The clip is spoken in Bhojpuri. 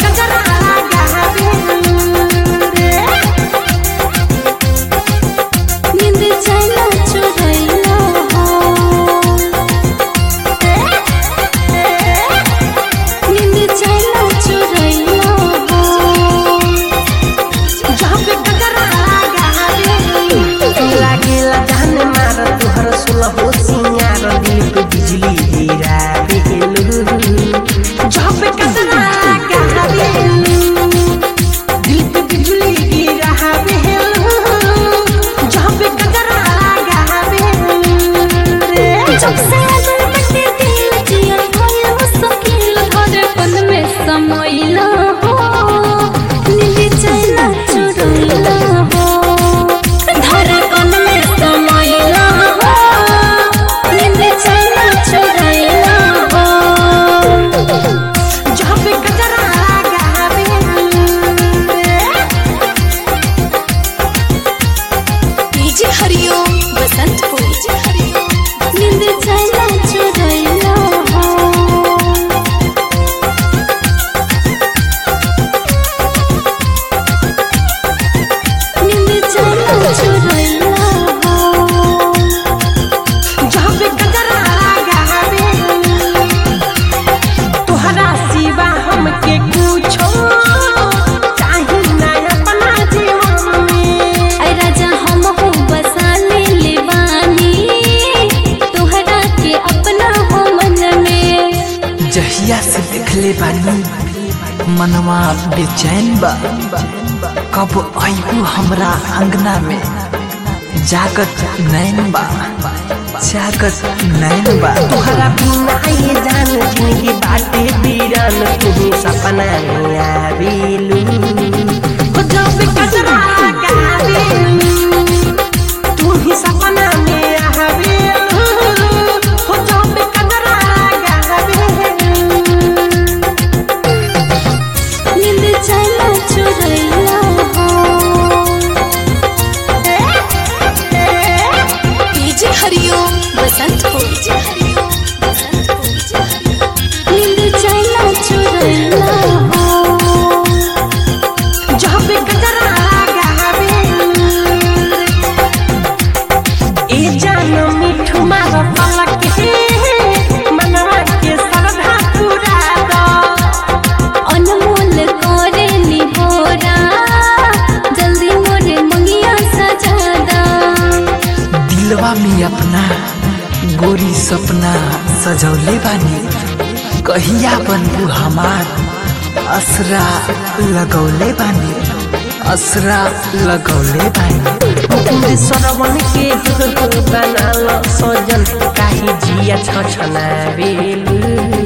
गजरा लगावेलू रे नींद चैना चुरैला हो नींद चैना चुरैला हो जहाँ पे गजरा लगावेलू लागेला जान मार तुहर सुलहो सिंगार दिल पे बिजली गिरावेलू जहाँ पे गजरा लगावेलू दिल पे बिजली गिरावेलू जहाँ पे गजरा लगावेलू रे जब से आदर बटे दिल जियल भइल मुश्किल धड़कन में समैला हो नींद चैना चुरैला हो धड़कन में समैला हो नींद चैना चुरैला हो जहाँ पे गजरा लगावेलू रे डीजे हरिओम बसंतपुर नींद चैना चुरैला हो नींद चैना चुरैला हो जहाँ पे गजरा लगावेलू तोहरा सिवा हमके कुछो चाही ना अपना जीवन में ऐ राजा हम हो बसा ले बानी तोहरा के अपना हो मन में जहिया से देखले बानी मनवा बेचैन बा कब आयु हमरा अंगना में जागत नैन बा जागत नैन बा तोहरा बिना ये जान जिंदगी बाटे बीरान तू सपना में आवेलू हो जहाँ पे गजरा लगावेलू तू ही सपना में आवेलू हो जहाँ पे गजरा लगावेलू नींद चैना चुरैला हो डीजे हरिओम बसंतपुर नींद चैना चुरैला हो जहाँ पे गजरा लगावेलू ए जान मिठू मार पलक हे मनवा के श्रद्धा पूरा दो अनमोल करे निहोरा जल्दी मोरे मंगिया सजादा दिलवा में अपना गोरी सपना सजौले बानी कहिया बनबू हमार असरा लगौले बानी असरा लगौले बानी पूरे सरवन के बनाल सजन काहे जिया छछनावेलू